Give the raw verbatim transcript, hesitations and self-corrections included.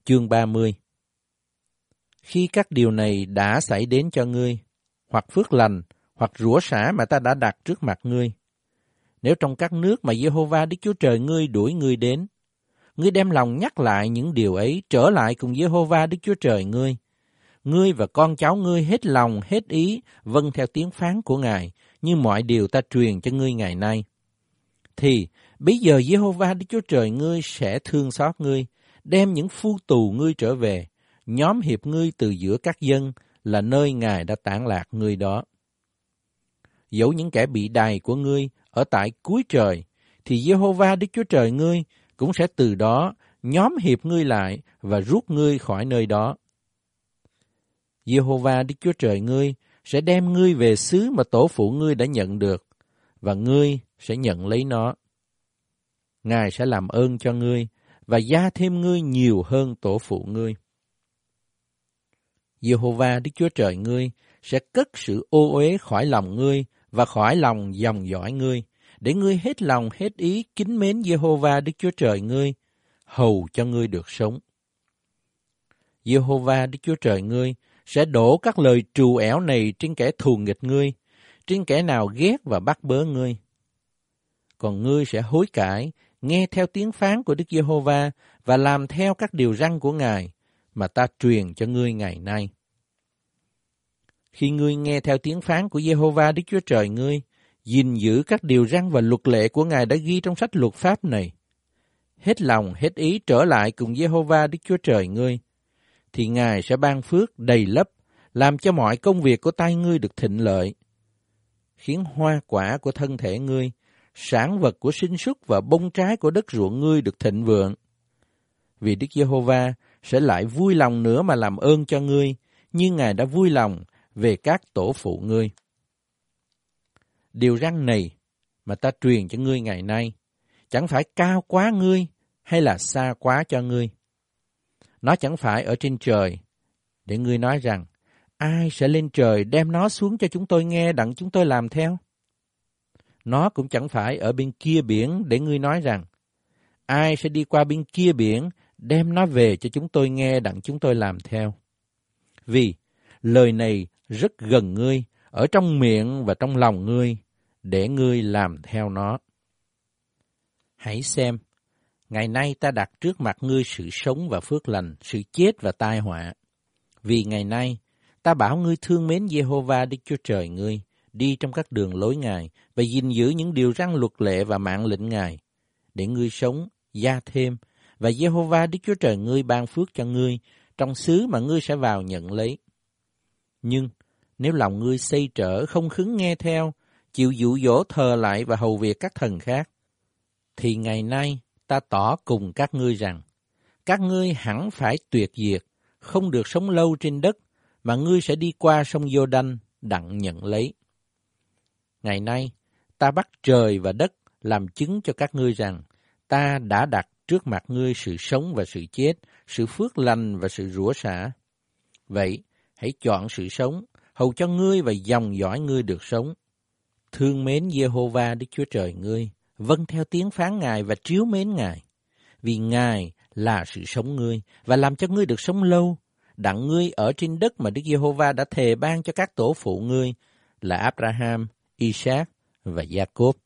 Chương ba mươi. Khi các điều này đã xảy đến cho ngươi, hoặc phước lành, hoặc rủa xả mà ta đã đặt trước mặt ngươi, nếu trong các nước mà Giê-hô-va Đức Chúa Trời ngươi đuổi ngươi đến, ngươi đem lòng nhắc lại những điều ấy, trở lại cùng Giê-hô-va Đức Chúa Trời ngươi, ngươi và con cháu ngươi hết lòng, hết ý, vâng theo tiếng phán của Ngài, như mọi điều ta truyền cho ngươi ngày nay, thì bây giờ Giê-hô-va Đức Chúa Trời ngươi sẽ thương xót ngươi, đem những phu tù ngươi trở về, nhóm hiệp ngươi từ giữa các dân, là nơi Ngài đã tản lạc ngươi đó. Dẫu những kẻ bị đày của ngươi ở tại cuối trời, thì Giê-hô-va Đức Chúa Trời ngươi cũng sẽ từ đó nhóm hiệp ngươi lại và rút ngươi khỏi nơi đó. Giê-hô-va Đức Chúa Trời ngươi sẽ đem ngươi về xứ mà tổ phụ ngươi đã nhận được, và ngươi sẽ nhận lấy nó. Ngài sẽ làm ơn cho ngươi và gia thêm ngươi nhiều hơn tổ phụ ngươi. Giê-hô-va Đức Chúa Trời ngươi sẽ cất sự ô uế khỏi lòng ngươi và khỏi lòng dòng dõi ngươi, để ngươi hết lòng hết ý kính mến Giê-hô-va Đức Chúa Trời ngươi, hầu cho ngươi được sống. Giê-hô-va Đức Chúa Trời ngươi sẽ đổ các lời trù ẻo này trên kẻ thù nghịch ngươi, trên kẻ nào ghét và bắt bớ ngươi. Còn ngươi sẽ hối cải, nghe theo tiếng phán của Đức Giê-hô-va và làm theo các điều răn của Ngài mà ta truyền cho ngươi ngày nay. Khi ngươi nghe theo tiếng phán của Giê-hô-va Đức Chúa Trời ngươi, gìn giữ các điều răn và luật lệ của Ngài đã ghi trong sách luật pháp này, hết lòng hết ý trở lại cùng Giê-hô-va Đức Chúa Trời ngươi, thì Ngài sẽ ban phước đầy lấp, làm cho mọi công việc của tay ngươi được thịnh lợi, khiến hoa quả của thân thể ngươi, sản vật của sinh súc và bông trái của đất ruộng ngươi được thịnh vượng. Vì Đức Giê-hô-va sẽ lại vui lòng nữa mà làm ơn cho ngươi, như Ngài đã vui lòng về các tổ phụ ngươi. Điều răn này mà ta truyền cho ngươi ngày nay, chẳng phải cao quá ngươi hay là xa quá cho ngươi. Nó chẳng phải ở trên trời, để ngươi nói rằng, ai sẽ lên trời đem nó xuống cho chúng tôi nghe đặng chúng tôi làm theo. Nó cũng chẳng phải ở bên kia biển để ngươi nói rằng, ai sẽ đi qua bên kia biển đem nó về cho chúng tôi nghe đặng chúng tôi làm theo. Vì lời này rất gần ngươi, ở trong miệng và trong lòng ngươi, để ngươi làm theo nó. Hãy xem, ngày nay ta đặt trước mặt ngươi sự sống và phước lành, sự chết và tai họa. Vì ngày nay ta bảo ngươi thương mến Giê-hô-va Đức Chúa Trời ngươi, đi trong các đường lối Ngài và gìn giữ những điều răn luật lệ và mạng lệnh Ngài, để ngươi sống, gia thêm, và Giê-hô-va Đức Chúa Trời ngươi ban phước cho ngươi trong xứ mà ngươi sẽ vào nhận lấy. Nhưng nếu lòng ngươi xây trở không khứng nghe theo, chịu dụ dỗ thờ lại và hầu việc các thần khác, thì ngày nay ta tỏ cùng các ngươi rằng, các ngươi hẳn phải tuyệt diệt, không được sống lâu trên đất, mà ngươi sẽ đi qua sông Giô-đanh đặng nhận lấy. Ngày nay ta bắt trời và đất làm chứng cho các ngươi rằng, ta đã đặt trước mặt ngươi sự sống và sự chết, sự phước lành và sự rủa xả. Vậy, hãy chọn sự sống, hầu cho ngươi và dòng dõi ngươi được sống. Thương mến Giê-hô-va Đức Chúa Trời ngươi, vâng theo tiếng phán Ngài và trìu mến Ngài. Vì Ngài là sự sống ngươi, và làm cho ngươi được sống lâu, đặng ngươi ở trên đất mà Đức Giê-hô-va đã thề ban cho các tổ phụ ngươi, là Abraham, Isaac và Gia-cốp.